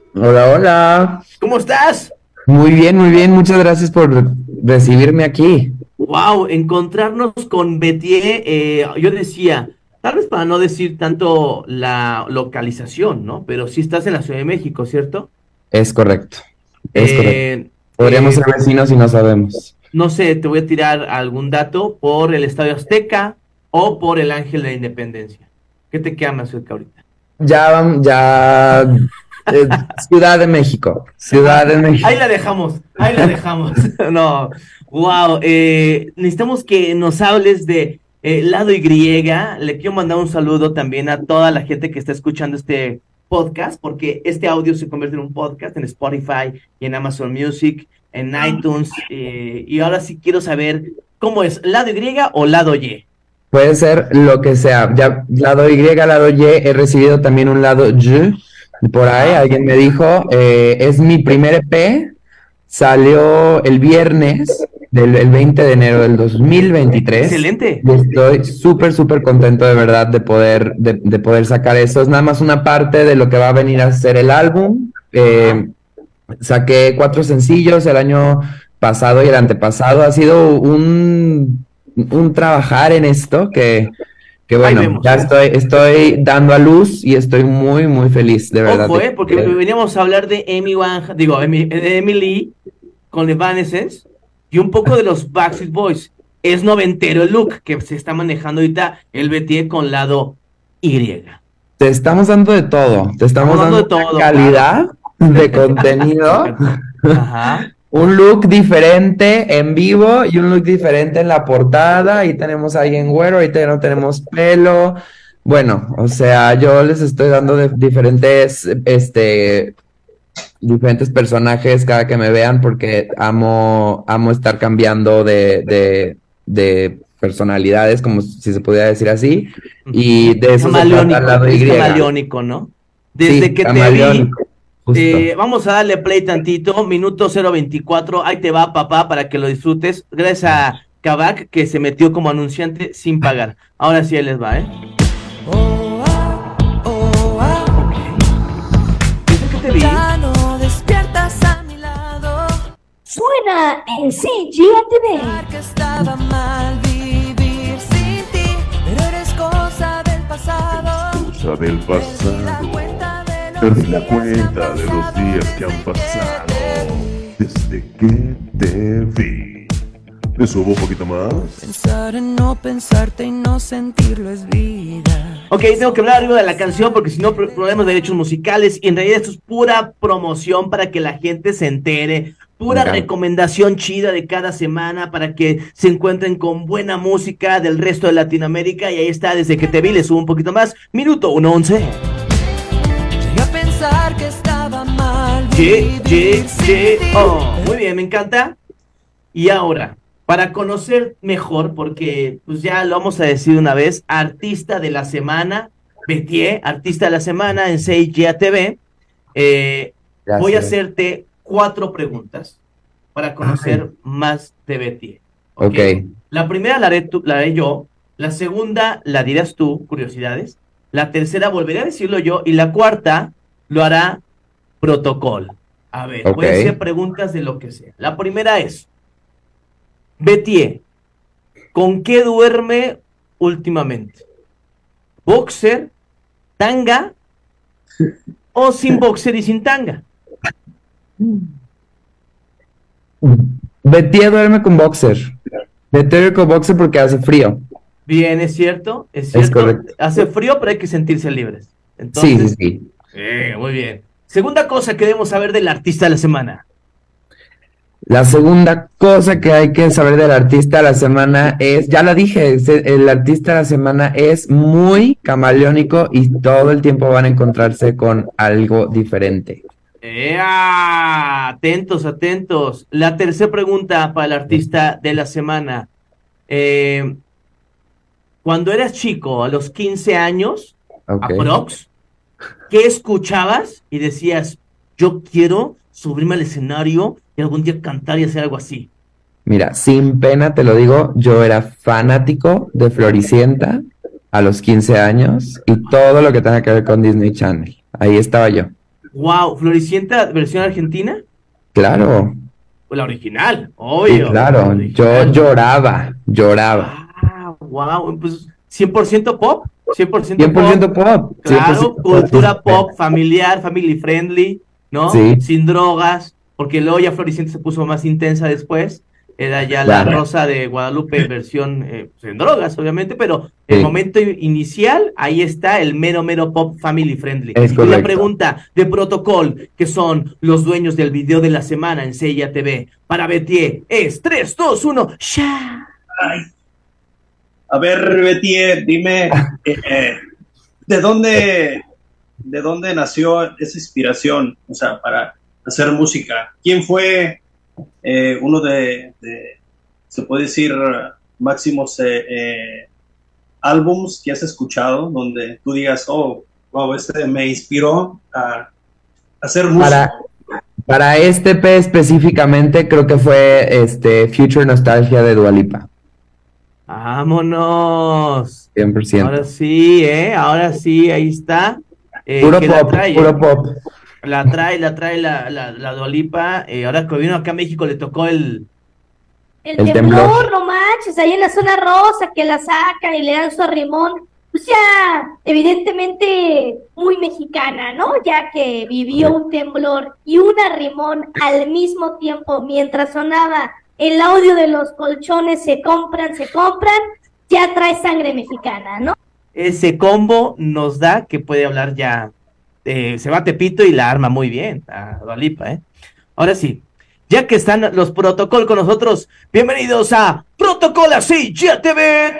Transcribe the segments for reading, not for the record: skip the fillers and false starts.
Hola, hola. ¿Cómo estás? Muy bien, muy bien. Muchas gracias por recibirme aquí. Wow, encontrarnos con Betier, yo decía, tal vez para no decir tanto la localización, ¿no? Pero sí estás en la Ciudad de México, ¿cierto? Es correcto, es correcto. Eh, Podríamos ser eh, vecinos y no sabemos. no sé, te voy a tirar algún dato por el Estadio Azteca o por el Ángel de la Independencia. ¿Qué te queda más cerca ahorita? Ya, Ciudad de México, Ciudad de Ahí México. la dejamos, ahí la dejamos. No, wow. Necesitamos que nos hables de Lado Y. Le quiero mandar un saludo también a toda la gente que está escuchando este podcast, porque este audio se convierte en un podcast en Spotify y en Amazon Music, en iTunes. Y ahora sí quiero saber cómo es, Lado Y o Lado Y. Puede ser lo que sea. Ya, lado Y, lado Y, he recibido también un lado Y. Por ahí Ajá. alguien me dijo, es mi primer EP. Salió el viernes el 20 de enero del 2023 Excelente. y estoy súper, súper contento de verdad de poder sacar eso. Es nada más una parte de lo que va a venir a ser el álbum. Ajá. Saqué 4 sencillos el año pasado y el antepasado. Ha sido un trabajar en esto que Ahí bueno, ya vemos. estoy dando a luz y estoy muy, muy feliz, de verdad. Ojo, porque veníamos a hablar de de Emily con Evanescence y un poco de los Backstreet Boys. Es noventero el look que se está manejando ahorita el BTE con lado Y. Te estamos dando de todo, te Estamos estamos dando de dando una todo, claro. calidad de Me contenido, encanta. Ajá. un look diferente en vivo y un look diferente en la portada. Ahí tenemos ahí en güero, ahí no tenemos pelo. Bueno, o sea, yo les estoy dando de diferentes personajes cada que me vean porque amo estar cambiando de personalidades, como si se pudiera decir así, y de eso se trata el Camaleónico, lado es Y. camaleónico, ¿no? Desde Sí, que te vi, camaleónico, justo. vamos a darle play tantito, minuto 0:24, ahí te va, papá, para que lo disfrutes. Gracias a Kavak, que se metió como anunciante sin pagar. Ahora sí, ahí les va, ¿eh? Oh, ah, oh, ah, Desde que te vi, ya no despiertas a mi lado. Suena en CGTV. Que estaba mal vivir sin ti, pero eres cosa del pasado. Cosa del Perdí la pasado. cuenta de los Perdí la días cuenta de los días que han pasado desde que te vi. ¿Le subo un poquito más? Pensar en no pensarte y no sentirlo es vida. ok, tengo que hablar arriba de la canción porque si no, problemas de derechos musicales. Y en realidad esto es pura promoción para que la gente se entere. Pura Encanta. recomendación chida de cada semana para que se encuentren con buena música del resto de Latinoamérica. Y ahí está, desde que te vi, le subo un poquito más. Minuto 1:11. Llegué a pensar que estaba mal Ye, ye, vivir sin ye. ti. Oh, muy bien, me encanta. Y ahora, para conocer mejor, porque pues ya lo vamos a decir una vez, artista de la semana, Betier, artista de la semana en 6GA TV, voy a Gracias. hacerte 4 preguntas para Ay, conocer más de Betier. ¿Ok? ok, La primera la haré yo, la segunda la dirás tú, curiosidades, la tercera volveré a decirlo yo y la cuarta lo hará Protocol. A ver, ok. pueden ser preguntas de lo que sea. La primera es, Betier, ¿con qué duerme últimamente? ¿Boxer, tanga o sin boxer y sin tanga? Betty duerme con boxer. Betty duerme con boxer porque hace frío. Bien, es Es cierto, correcto. hace frío, pero hay que sentirse libres. Sí, sí, Entonces, sí. muy bien. Segunda cosa que debemos saber del artista de la semana. La segunda cosa que hay que saber del artista de la semana es, ya la dije, el artista de la semana es muy camaleónico y todo el tiempo van a encontrarse con algo diferente. Atentos, atentos. La tercera pregunta para el artista de la semana. Eh, Cuando eras chico, a los 15 años, Ok. aprox, ¿qué escuchabas y decías, yo quiero subirme al escenario y algún día cantar y hacer algo así? Mira, sin pena te lo digo, yo era fanático de Floricienta a los 15 años y todo lo que tenga que ver con Disney Channel. Ahí estaba yo. Wow, Floricienta, versión argentina, Claro, o la original, sí, obvio, la claro. Yo original. lloraba. Wow, pues 100% pop, 100% pop. 100% pop, Claro, 100% pop. cultura pop, familiar, family friendly, ¿no? Sí, Sin drogas, porque luego ya Floricienta se puso más intensa después. Era ya la ya, Rosa de Guadalupe versión pues, en drogas, obviamente, pero el sí, momento inicial, ahí está el mero, mero pop family friendly. es Y la correcto. pregunta de Protocol, que son los dueños del video de la semana en CIA TV, para Betier, es 3, 2, 1, ¡ya! Ay, a ver, Betty, dime, ¿de dónde, de dónde nació esa inspiración, o sea, para hacer música? ¿Quién fue uno se puede decir, máximos álbums que has escuchado donde tú digas, oh, wow, este me inspiró a hacer música? Para, para este EP específicamente, creo que fue Future Nostalgia de Dua Lipa, ¡Vámonos! 100%. Ahora sí, ahí está. Puro Que la pop, trae, puro pop. la trae la Dua Lipa. Ahora que vino acá a México le tocó El El temblor, temblor. no manches, ahí en la zona rosa que la sacan y le dan su arrimón. O sea, evidentemente muy mexicana, ¿no? Ya que vivió un temblor y un arrimón al mismo tiempo mientras sonaba el audio de los colchones se compran, ya trae sangre mexicana, ¿no? ese combo nos da que puede hablar ya. Se va a Tepito y la arma muy bien a Dua Lipa, ¿eh? Ahora sí, ya que están los Protocol con nosotros, bienvenidos a Protocol así, ya te ve.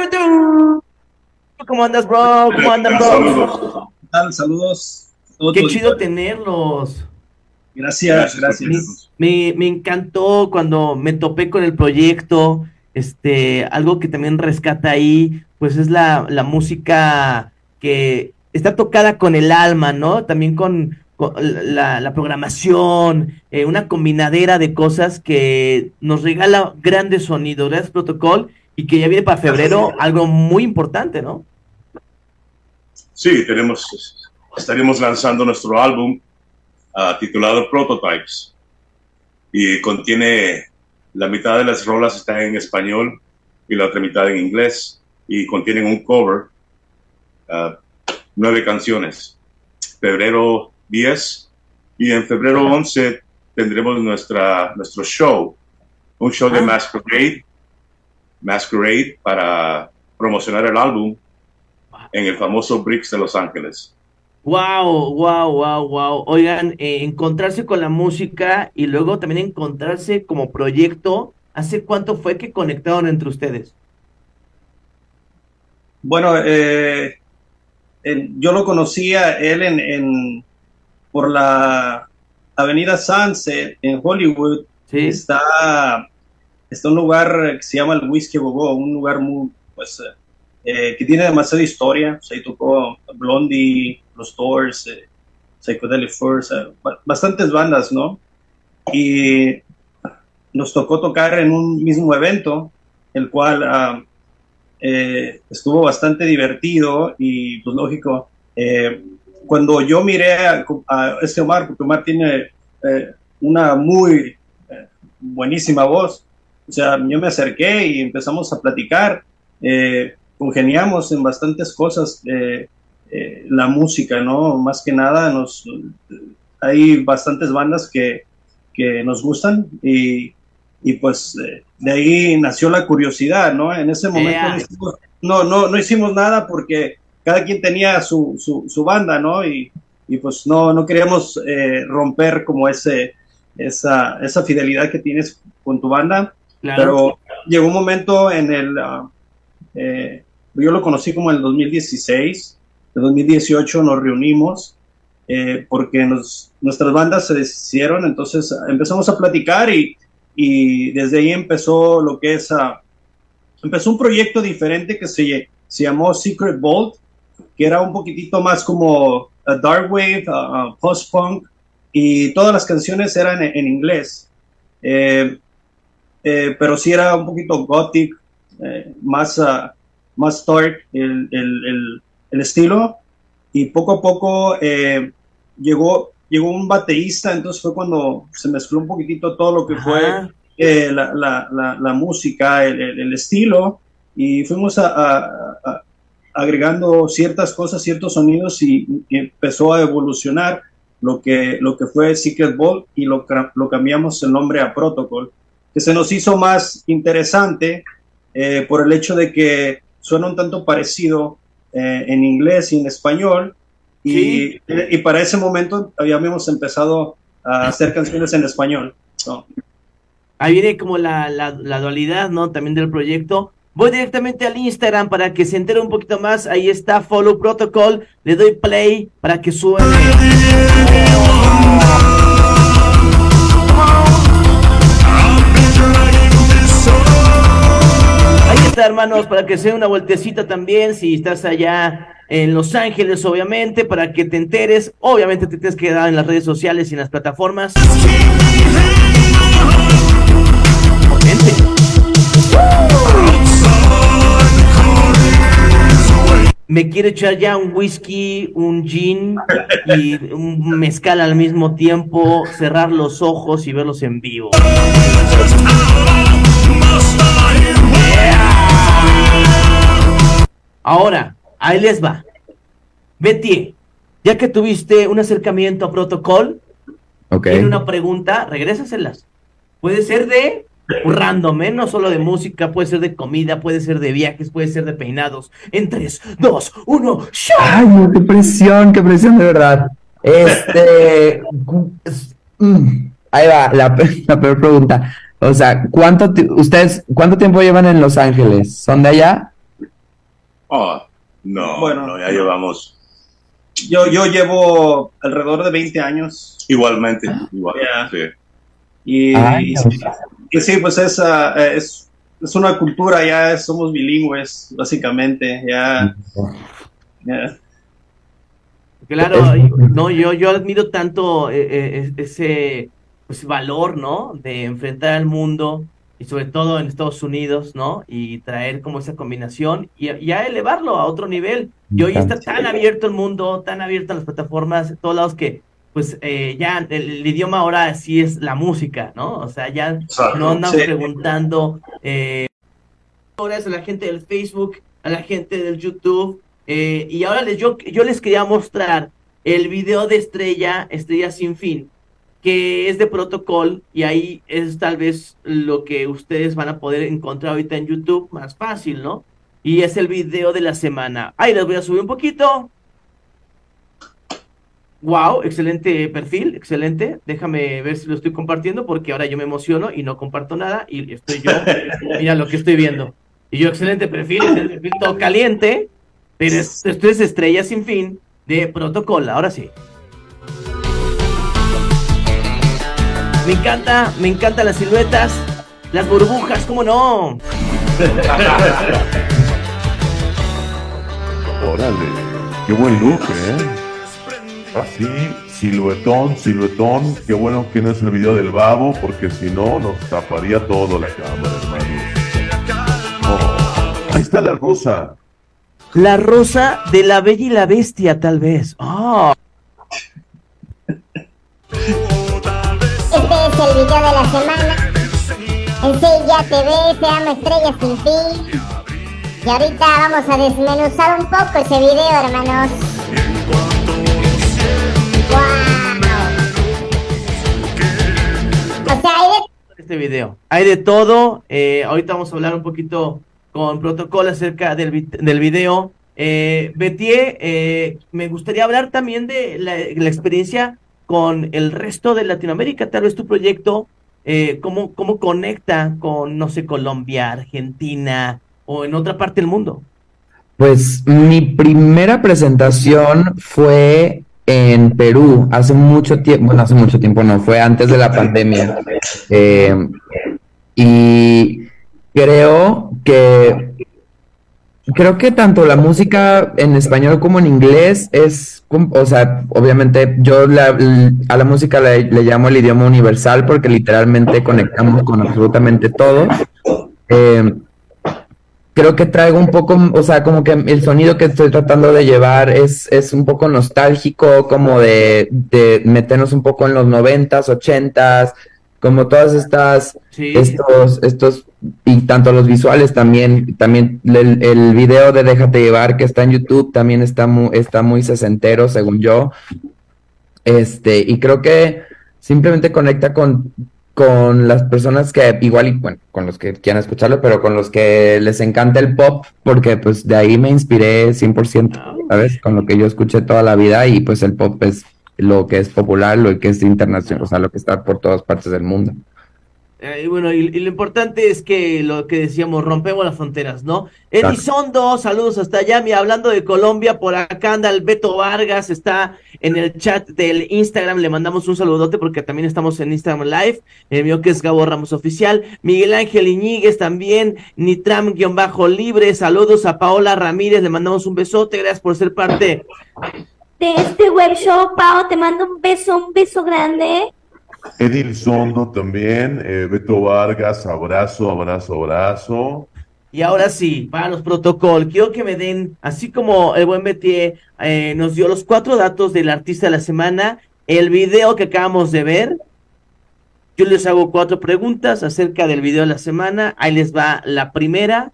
¿Cómo andas, bro? ¿Cómo andan, bro? Saludos. ¿Qué tal? Saludos. Todo Qué tu chido auditorio. tenerlos. Gracias, Me, gracias. me encantó cuando me topé con el proyecto, algo que también rescata ahí, pues es la música que está tocada con el alma, ¿no? También con la programación, una combinadera de cosas que nos regala grandes sonidos, gracias Protocol, y que ya viene para febrero algo muy importante, ¿no? Sí, estaremos lanzando nuestro álbum titulado Prototypes y contiene la mitad de las rolas están en español y la otra mitad en inglés y contienen un cover, 9 canciones. Febrero 10 y en febrero 11 tendremos nuestro show, un show de Masquerade para promocionar el álbum en el famoso Bricks de Los Ángeles. Wow. Oigan, encontrarse con la música y luego también encontrarse como proyecto, ¿hace cuánto fue que conectaron entre ustedes? Bueno, yo lo conocía él por la Avenida Sunset en Hollywood. Sí. Está un lugar que se llama el Whisky Go, un lugar muy, pues, que tiene demasiada historia. O sea, ahí tocó Blondie, los Doors, Psychedelic Furs, bastantes bandas, ¿no? Y nos tocó tocar en un mismo evento, el cual estuvo bastante divertido y, pues, lógico, cuando yo miré a Omar, porque Omar tiene una muy buenísima voz, o sea, yo me acerqué y empezamos a platicar, congeniamos en bastantes cosas, la música, ¿no? Más que nada, hay bastantes bandas que nos gustan y pues de ahí nació la curiosidad, ¿no? En ese momento no hicimos nada porque cada quien tenía su banda, ¿no? Y pues no queríamos romper como esa fidelidad que tienes con tu banda. Claro. Pero llegó un momento yo lo conocí como en el 2016, en 2018 nos reunimos porque nuestras bandas se deshicieron, entonces empezamos a platicar y desde ahí empezó lo que empezó un proyecto diferente que se llamó Secret Vault, que era un poquitito más como dark wave, post-punk, y todas las canciones eran en inglés. Pero sí era un poquito gothic, más dark el estilo, y poco a poco llegó llegó un baterista, entonces fue cuando se mezcló un poquitito todo lo que fue la música, el estilo, y fuimos agregando ciertas cosas, ciertos sonidos, y empezó a evolucionar lo que fue Secret Vault, y lo cambiamos el nombre a Protocol, que se nos hizo más interesante por el hecho de que suena un tanto parecido en inglés y en español, y para ese momento habíamos empezado a hacer canciones en español. ¿No? Ahí viene como la dualidad, ¿no? También del proyecto. Voy directamente al Instagram para que se entere un poquito más. Ahí está, Follow Protocol. Le doy play para que suene. Ahí está, hermanos, para que se dé una vueltecita también. Si estás allá en Los Ángeles, obviamente, para que te enteres. Obviamente te tienes que dar en las redes sociales y en las plataformas. Me quiero echar ya un whisky, un gin y un mezcal al mismo tiempo, cerrar los ojos y verlos en vivo. Ahora, ahí les va. Betty, ya que tuviste un acercamiento a Protocol, tiene una pregunta, regrésaselas. Puede ser de random, no solo de música, puede ser de comida, puede ser de viajes, puede ser de peinados. En 3, 2, 1, ¡show! Ay, qué presión de verdad. Ahí va, la peor pregunta. O sea, ¿cuánto tiempo llevan en Los Ángeles? ¿Son de allá? No, ya llevamos. Yo llevo alrededor de 20 años. Igualmente, igual. Yeah. Sí. Y sí, pues es una cultura, ya somos bilingües, básicamente, ya. Claro, no, yo admiro tanto ese pues, valor, ¿no? De enfrentar al mundo, y sobre todo en Estados Unidos, ¿no? Y traer como esa combinación y a elevarlo a otro nivel. Y hoy está tan abierto el mundo, tan abierto las plataformas, en todos lados que pues ya el idioma ahora sí es la música, ¿no? O sea, ya no andamos preguntando ahora es a la gente del Facebook, a la gente del YouTube, y ahora yo les quería mostrar el video de Estrella Sin Fin, que es de Protocol, y ahí es tal vez lo que ustedes van a poder encontrar ahorita en YouTube más fácil, ¿no? Y es el video de la semana. Ahí les voy a subir un poquito. Wow, excelente perfil, excelente. Déjame ver si lo estoy compartiendo, porque ahora yo me emociono y no comparto nada, y estoy yo, mira lo que estoy viendo. Y yo, excelente perfil todo caliente, pero esto es Estrella Sin Fin de Protocol, ahora sí. Me encantan las siluetas, las burbujas, ¿cómo no? Órale, qué buen look, Así, siluetón, qué bueno que no es el video del babo, porque si no nos taparía todo la cámara, hermano. Ahí está la rosa. La rosa de La Bella y la Bestia, tal vez. Este es el video de la semana. En Sella TV se llama Estrella Sin Fin. Y ahorita vamos a desmenuzar un poco ese video, hermanos. O sea, este video hay de todo. Ahorita vamos a hablar un poquito con Protocol acerca del video. Betty, me gustaría hablar también de la experiencia con el resto de Latinoamérica. Tal vez tu proyecto, cómo conecta con, no sé, Colombia, Argentina o en otra parte del mundo. Pues mi primera presentación fue en Perú, hace mucho tiempo no, fue antes de la pandemia, y creo que tanto la música en español como en inglés o sea, obviamente yo a la música le llamo el idioma universal, porque literalmente conectamos con absolutamente todos. creo que traigo un poco, o sea, como que el sonido que estoy tratando de llevar es un poco nostálgico, como de meternos un poco en los 90s, 80s, como todas Sí. estos, y tanto los visuales también el video de Déjate Llevar que está en YouTube también está muy sesentero, según yo. Y creo que simplemente conecta con las personas que igual, y bueno, con los que quieran escucharlo, pero con los que les encanta el pop, porque pues de ahí me inspiré 100%, ¿sabes? Con lo que yo escuché toda la vida, y pues el pop es lo que es popular, lo que es internacional, o sea, lo que está por todas partes del mundo. Y bueno, y lo importante es que lo que decíamos, rompemos las fronteras, ¿no? Elizondo, saludos hasta allá. Mira, hablando de Colombia, por acá anda el Beto Vargas, está en el chat del Instagram, le mandamos un saludote porque también estamos en Instagram Live, el mío que es Gabo Ramos Oficial, Miguel Ángel Iñiguez también, Nitram-Libre, saludos a Paola Ramírez, le mandamos un besote, gracias por ser parte de este web show, Pao, te mando un beso grande. Edilzondo también, Beto Vargas, abrazo. Y ahora sí, para los protocolos, quiero que me den, así como el buen Betier nos dio los 4 datos del artista de la semana, el video que acabamos de ver, yo les hago 4 preguntas acerca del video de la semana. Ahí les va la primera.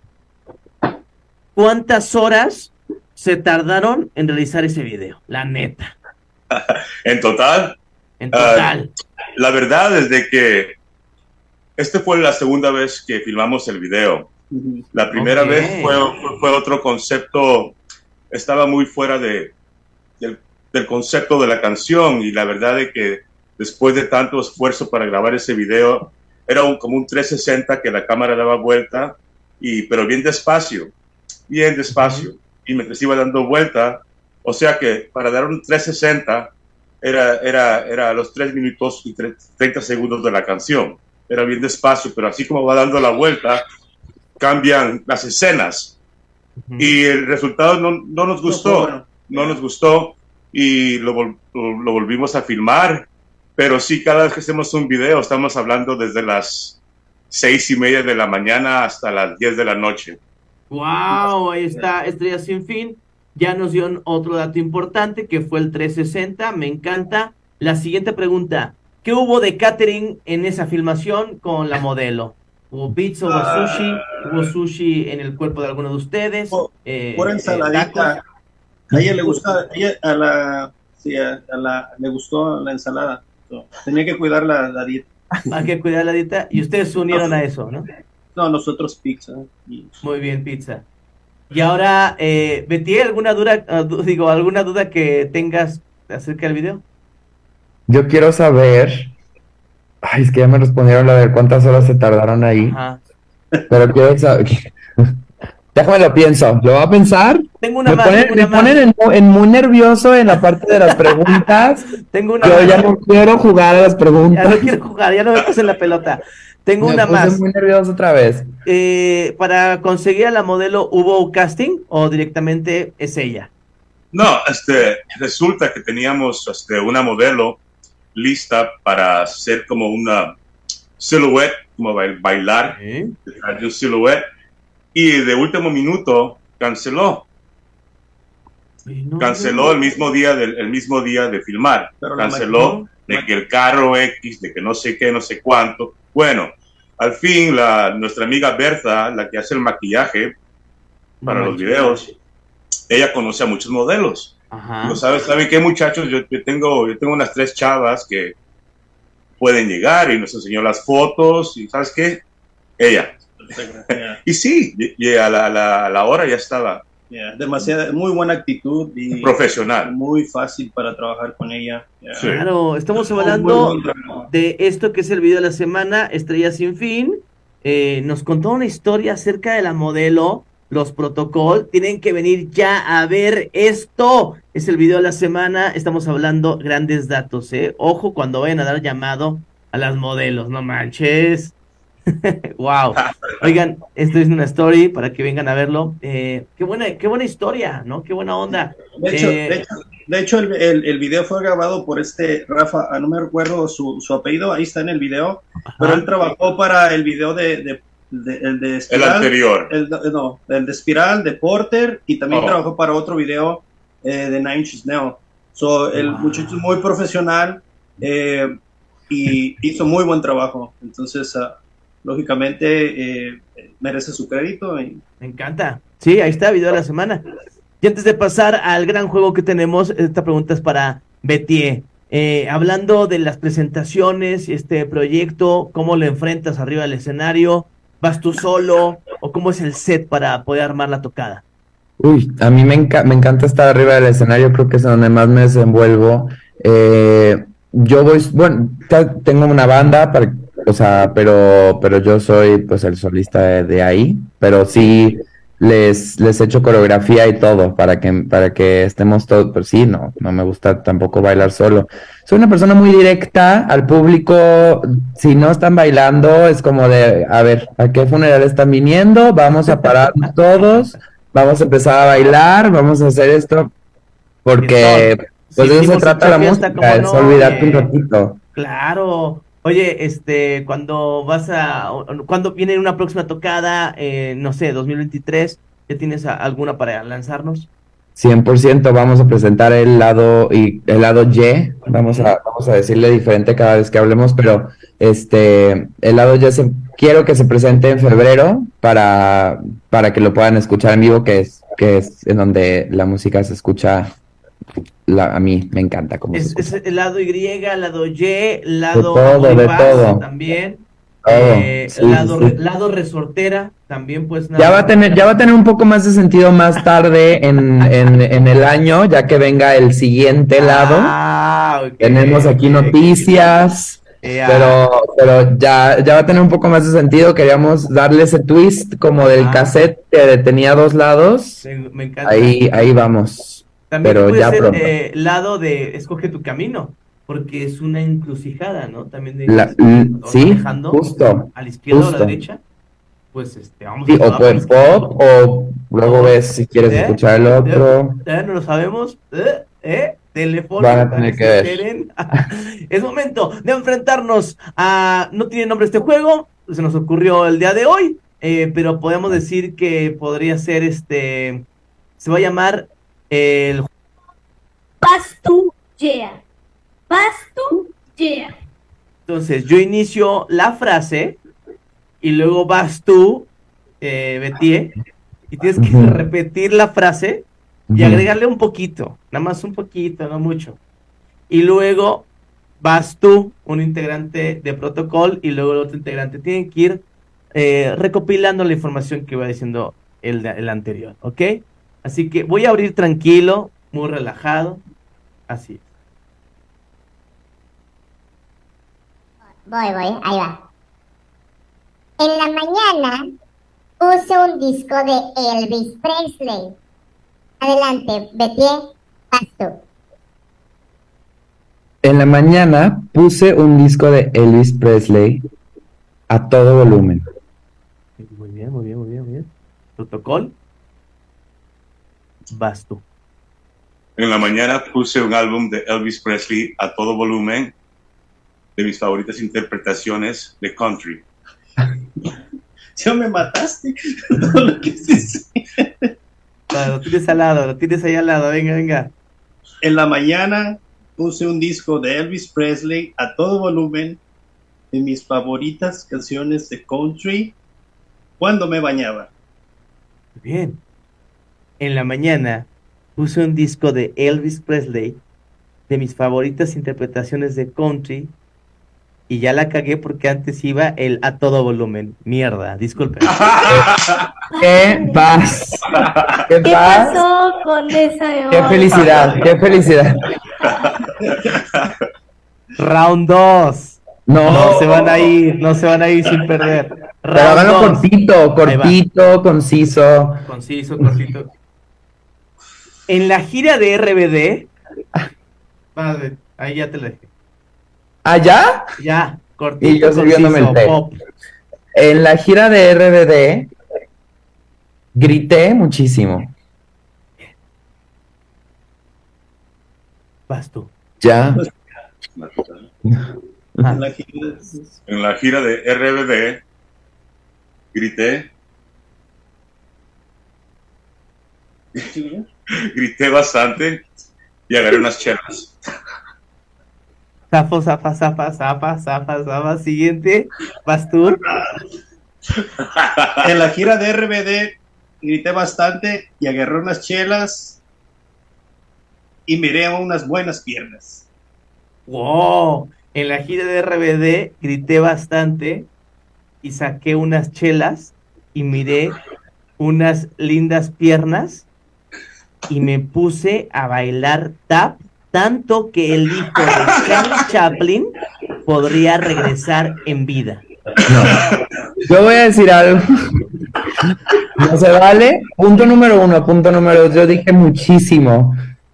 ¿Cuántas horas se tardaron en realizar ese video? La neta. ¿En total? En total. La verdad es de que fue la segunda vez que filmamos el video. La primera vez fue otro concepto, estaba muy fuera del concepto de la canción, y la verdad es que después de tanto esfuerzo para grabar ese video, era como un 360 que la cámara daba vuelta, pero bien despacio, y mientras iba dando vuelta, o sea que para dar un 360 era los 3 minutos y 30 segundos de la canción. Era bien despacio, pero así como va dando la vuelta, cambian las escenas. Y el resultado no nos gustó. No nos gustó, y lo volvimos a filmar. Pero sí, cada vez que hacemos un video, estamos hablando desde las 6:30 de la mañana hasta las 10 de la noche. ¡Wow! Ahí está Estrella Sin Fin. Ya nos dio otro dato importante, que fue el 360, me encanta. La siguiente pregunta, ¿qué hubo de catering en esa filmación con la modelo? ¿Hubo pizza, hubo sushi? ¿Hubo sushi en el cuerpo de alguno de ustedes? Por ensaladita. A ella le gusta, le gustó la ensalada. Tenía que cuidar la dieta. Hay que cuidar la dieta, y ustedes se unieron a eso, ¿no? No, nosotros pizza. Muy bien, pizza. Y ahora, Betty, ¿alguna duda que tengas acerca del video? Yo quiero saber, es que ya me respondieron la de cuántas horas se tardaron ahí. Ajá. Pero quiero saber, déjame lo pienso, ¿lo va a pensar? Tengo una me más. Ponen muy nervioso en la parte de las preguntas. Yo ya no quiero jugar a las preguntas. Ya no quiero jugar, ya no me pasen la pelota. Tengo una más. Me puse muy nervioso otra vez. Para conseguir a la modelo, ¿hubo casting o directamente es ella? No, resulta que teníamos una modelo lista para hacer como una silhouette, como bailar, de un silhouette, y de último minuto canceló. Canceló el mismo día de filmar. Canceló de que el carro X, de que no sé qué, no sé cuánto. Bueno, al fin nuestra amiga Berta, la que hace el maquillaje para los videos, ella conoce a muchos modelos. Ajá. ¿Saben qué, muchachos? Yo tengo unas 3 chavas que pueden llegar, y nos enseñó las fotos, y ¿sabes qué? Ella. Y sí, y a la hora ya estaba. Demasiada, muy buena actitud y profesional. Muy fácil para trabajar con ella. Sí. Claro, estamos hablando de esto que es el video de la semana, Estrella Sin Fin. Nos contó una historia acerca de la modelo, los protocolos. Tienen que venir ya a ver esto. Es el video de la semana. Estamos hablando grandes datos, Ojo cuando vayan a dar llamado a las modelos, no manches. Wow. Oigan, esto es una story para que vengan a verlo. Qué buena historia, ¿no? Qué buena onda. De hecho, el video fue grabado por Rafa, no me recuerdo su apellido, ahí está en el video. Ajá. Pero él trabajó para el video de El de El Espiral, anterior. no, el de Espiral, de Porter, y también Oh. trabajó para otro video de Nine Inch Nails. So, el muchacho es muy profesional y hizo muy buen trabajo. Entonces, lógicamente, merece su crédito. Y... Me encanta. Sí, ahí está, video de la semana. Y antes de pasar al gran juego que tenemos, esta pregunta es para Betié. Hablando de las presentaciones y este proyecto, ¿cómo lo enfrentas arriba del escenario? ¿Vas tú solo? ¿O cómo es el set para poder armar la tocada? Uy, a mí me encanta estar arriba del escenario, creo que es donde más me desenvuelvo. Yo voy, bueno, tengo una banda, o sea, pero yo soy pues el solista de ahí, pero sí les echo coreografía y todo para que estemos todos, pero sí, no me gusta tampoco bailar solo. Soy una persona muy directa al público, si no están bailando es como de, a ver, ¿a qué funeral están viniendo? Vamos a pararnos todos, vamos a empezar a bailar, vamos a hacer esto, porque pues de eso se trata la música, es olvidarte un ratito. Claro. Oye, cuando viene una próxima tocada, no sé, 2023, ¿ya tienes alguna para lanzarnos? 100% vamos a presentar el lado Y, vamos a decirle diferente cada vez que hablemos, pero el lado Y quiero que se presente en febrero para que lo puedan escuchar en vivo, que es en donde la música se escucha. A mí me encanta cómo Es el lado Y, lado Y, de lado todo. también, Sí, lado resortera también, pues ya va a tener un poco más de sentido más tarde en el año, ya que venga el siguiente lado. Okay, tenemos aquí noticias, pero ya va a tener un poco más de sentido. Queríamos darle ese twist como del cassette que tenía dos lados. Me encanta. Ahí vamos. También pero puede ya ser pronto. Lado de escoge tu camino, porque es una encrucijada, ¿no? También de sí, manejando justo. a la izquierda o a la justo. derecha, pues vamos Sí, a o pues pop, o luego ves si quieres escuchar el otro. No lo sabemos. Teléfono. Van a tener que ver. Es momento de enfrentarnos a... No tiene nombre este juego, se nos ocurrió el día de hoy, pero podemos decir que podría ser se va a llamar el... Vas tú, yeah. Vas tú, yeah. Entonces, yo inicio la frase y luego vas tú, Betié, y tienes que repetir la frase y agregarle un poquito, nada más un poquito, no mucho. Y luego vas tú, un integrante de protocolo, y luego el otro integrante. Tienen que ir recopilando la información que va diciendo el anterior, ¿ok? Así que voy a abrir tranquilo, muy relajado, así. Voy, ahí va. En la mañana puse un disco de Elvis Presley. Adelante, Betié, vas tú. En la mañana puse un disco de Elvis Presley a todo volumen. Muy bien. Protocolo, vas tú. En la mañana puse un álbum de Elvis Presley a todo volumen, de mis favoritas interpretaciones de country. Ya me mataste. Todo lo que se Lo tienes al lado, lo tienes ahí al lado, venga. En la mañana puse un disco de Elvis Presley a todo volumen, de mis favoritas canciones de country, cuando me bañaba. Bien. En la mañana puse un disco de Elvis Presley, de mis favoritas interpretaciones de country, y ya la cagué porque antes iba el a todo volumen. Mierda, disculpen. ¡Qué paz! ¿Qué pasó con esa ¡Qué felicidad! Round 2. No se van a ir sin perder. Pero háganlo cortito, conciso. Conciso. En la gira de RBD, ahí ya te lo dejé. ¿Allá? Ya, cortito, Y yo sirviéndome el té. pop. En la gira de RBD grité muchísimo. Vas tú. Ya. En la gira En la gira de RBD grité. Grité bastante y agarré unas chelas. Zafa. Siguiente, Pastur. En la gira de RBD grité bastante y agarré unas chelas y miré unas buenas piernas. Wow. En la gira de RBD grité bastante y saqué unas chelas y miré unas lindas piernas y me puse a bailar tap, tanto que el hijo de Charlie Chaplin podría regresar en vida. No. Yo voy a decir algo. No se vale. Punto número 1, punto número 2. Yo dije muchísimo.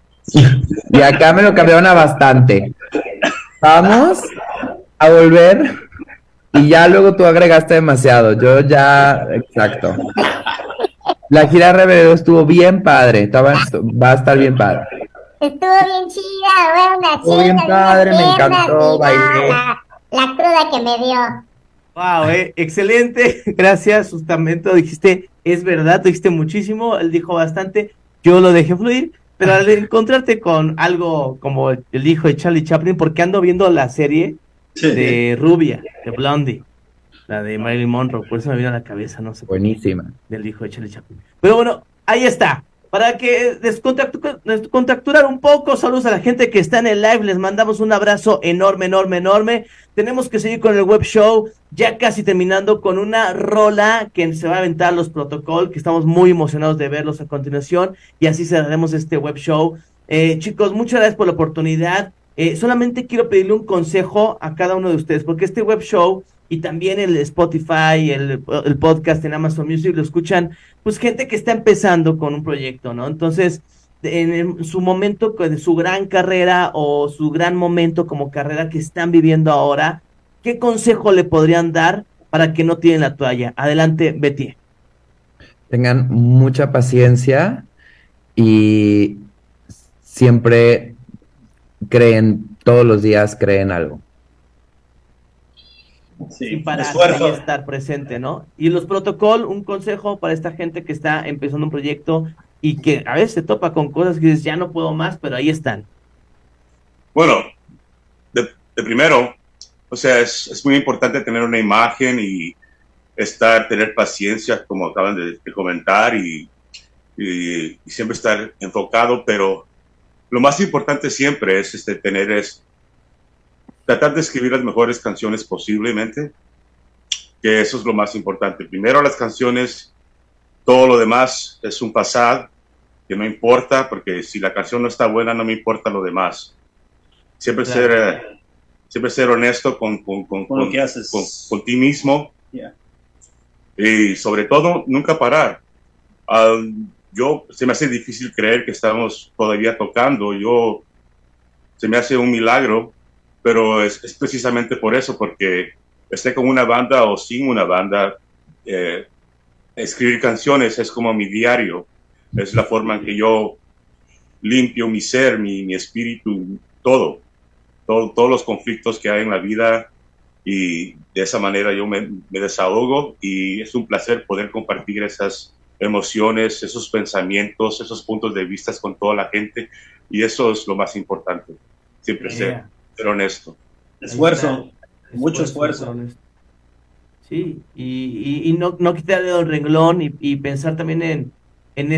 Y acá me lo cambiaron a bastante. Vamos a volver. Y ya luego tú agregaste demasiado. Yo ya, exacto. La gira RBD estuvo bien padre. Va a estar bien padre. Estuvo bien chida, güey, una Estuvo bien chida, padre, me unas piernas, encantó, y bailé. la cruda que me dio. Wow, excelente. Gracias, Sustamento. Dijiste, es verdad, dijiste muchísimo. Él dijo bastante. Yo lo dejé fluir. Pero al encontrarte con algo como el hijo de Charlie Chaplin, porque ando viendo la serie de Rubia, de Blondie, la de Marilyn Monroe, por eso me vino a la cabeza, no sé. Buenísima. Del hijo de Charlie Chaplin. Pero bueno, ahí está. Para que descontracturar un poco, saludos a la gente que está en el live, les mandamos un abrazo enorme. Tenemos que seguir con el web show, ya casi terminando con una rola que se va a aventar los Protocol, que estamos muy emocionados de verlos a continuación, y así cerraremos este web show. Chicos, muchas gracias por la oportunidad. Solamente quiero pedirle un consejo a cada uno de ustedes, porque este web show y también el Spotify, el podcast en Amazon Music, lo escuchan pues gente que está empezando con un proyecto, ¿no? Entonces, en su momento de su gran carrera o su gran momento como carrera que están viviendo ahora, ¿qué consejo le podrían dar para que no tiren la toalla? Adelante, Betty. Tengan mucha paciencia y siempre todos los días creen algo. Sí, Sin parar, esfuerzo. ahí estar presente, ¿no? Y los Protocol, un consejo para esta gente que está empezando un proyecto y que a veces se topa con cosas que dices, ya no puedo más, pero ahí están. Bueno, de primero, o sea, es muy importante tener una imagen y tener paciencia, como acaban de comentar, y siempre estar enfocado, pero lo más importante siempre es tratar de escribir las mejores canciones posiblemente, que eso es lo más importante. Primero las canciones, todo lo demás es un pasado, que no importa, porque si la canción no está buena, no me importa lo demás. Siempre ser honesto con lo que haces. con ti mismo. Yeah. Y sobre todo, nunca parar. Se me hace difícil creer que estamos todavía tocando. Se me hace un milagro, pero es precisamente por eso, porque esté con una banda o sin una banda, escribir canciones es como mi diario. Es la forma en que yo limpio mi ser, mi espíritu, todos los conflictos que hay en la vida, y de esa manera yo me desahogo, y es un placer poder compartir esas emociones, esos pensamientos, esos puntos de vista con toda la gente, y eso es lo más importante, siempre ser honesto. Esfuerzo, mucho esfuerzo. Sí, y no quitarle el renglón y pensar también en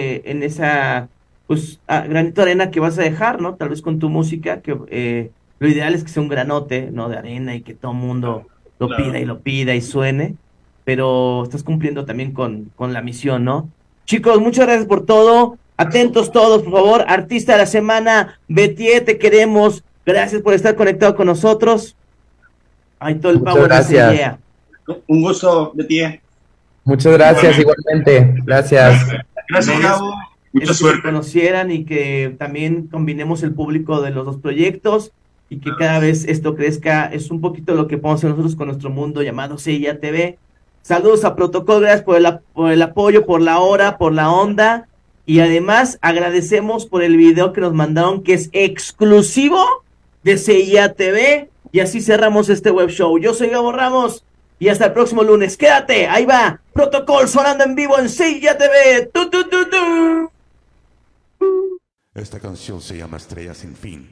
esa pues granito de arena que vas a dejar, ¿no? Tal vez con tu música, que lo ideal es que sea un granote, ¿no? De arena, y que todo el mundo lo pida y suene, pero estás cumpliendo también con la misión, ¿no? Chicos, muchas gracias por todo. Atentos todos, por favor. Artista de la semana, Betty, te queremos. Gracias por estar conectado con nosotros. Ay, todo el power. Gracias. Un gusto, Betty. Muchas gracias, igualmente. Gracias. Gracias, Gabo. Mucha suerte. Que conocieran y que también combinemos el público de los dos proyectos y que cada vez esto crezca. Es un poquito lo que podemos hacer nosotros con nuestro mundo llamado CIA TV. Saludos a Protocol, gracias por el apoyo, por la hora, por la onda, y además agradecemos por el video que nos mandaron, que es exclusivo de CIA TV, y así cerramos este web show. Yo soy Gabo Ramos, y hasta el próximo lunes. Quédate, ahí va Protocol sonando en vivo en Silla TV. ¡Tu, tu, tu, tu! Esta canción se llama Estrella Sin Fin.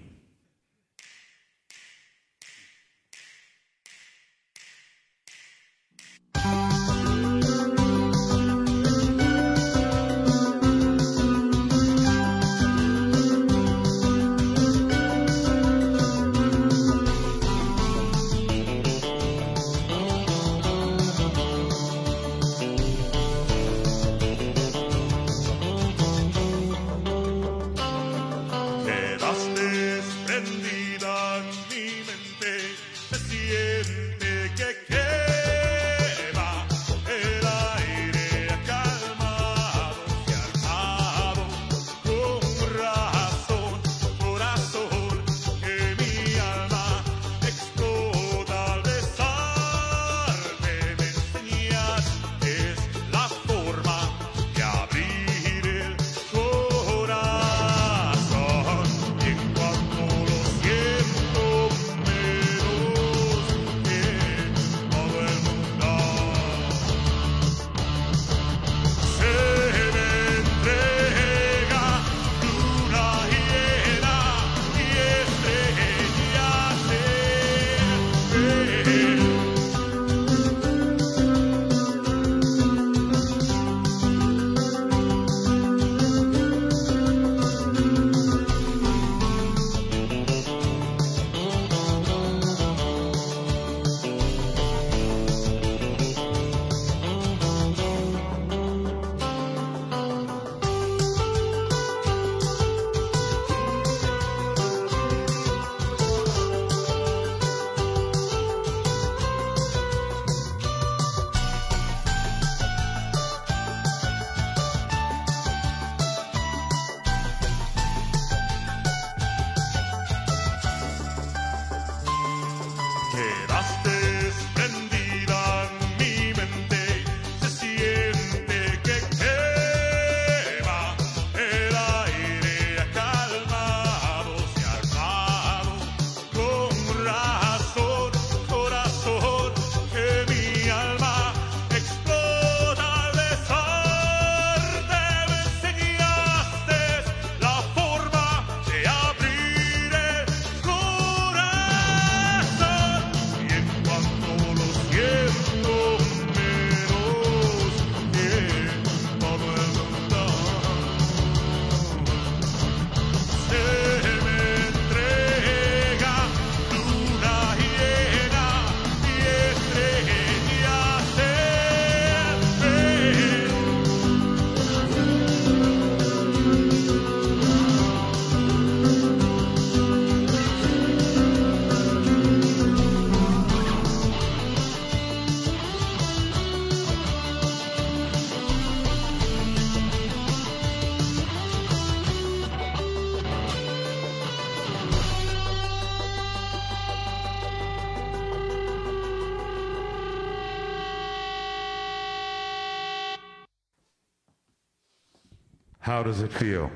How does it feel?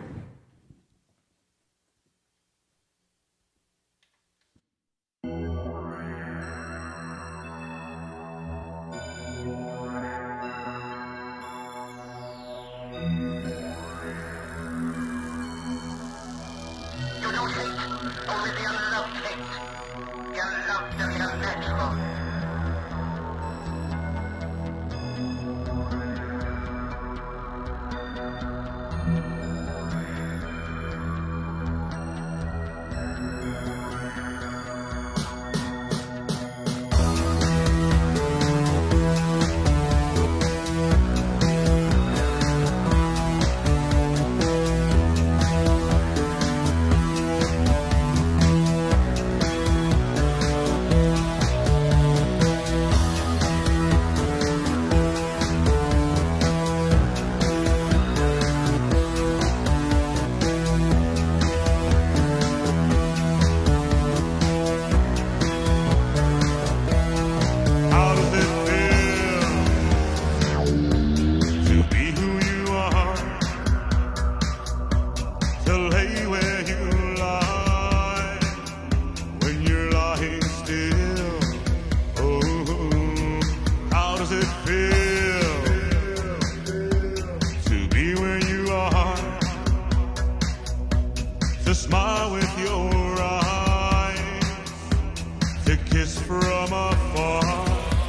from afar.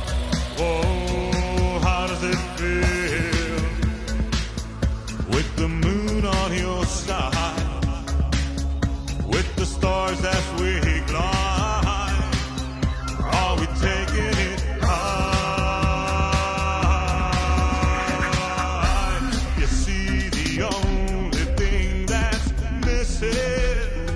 Oh, how does it feel with the moon on your side, with the stars as we glide? Are we taking it high? You see, the only thing that's missing,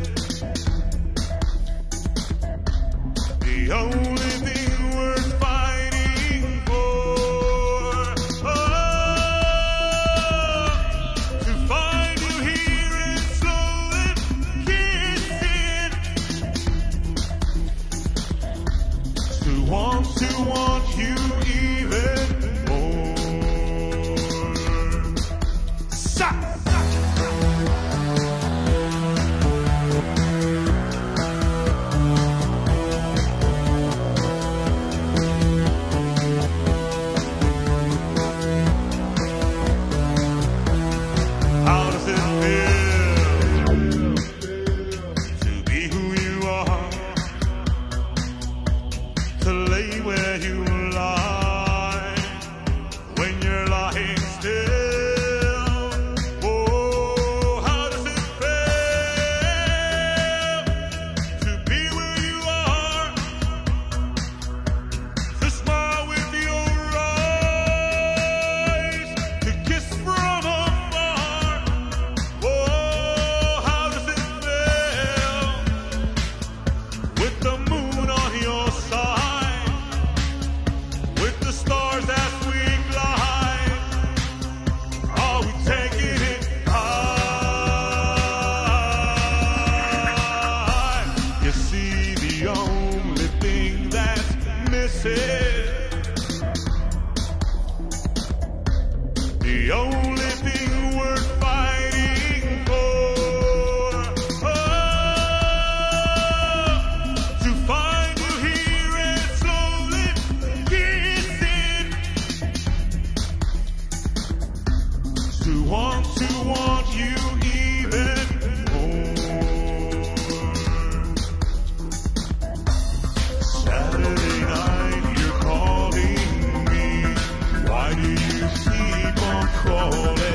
the only thing worth fighting for, to find you here and slowly kissing, to want you even more. Sa! How does it feel to be who you are, to lay where you lie when you're lying still? Oh, how does it feel to be where you are, to smile with your eyes, to kiss from afar? Oh, how does it feel with the moon on your side, with the stars as we glide? Are we taking it high? You see, the only thing that's missing, the only thing worth fighting for, to find you here and slowly kissing, to want you even more. Saturday night, you're calling me. Why do you keep on calling?